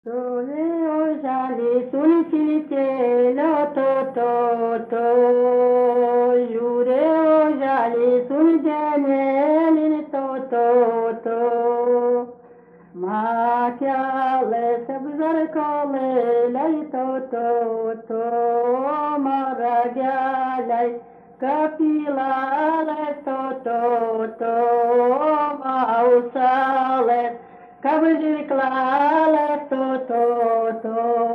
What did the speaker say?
Sole ojale sunicile to to to jure ojale sunicile to Machiale sabzar kole lay to maragale kapila lay to mausale Kabul klale to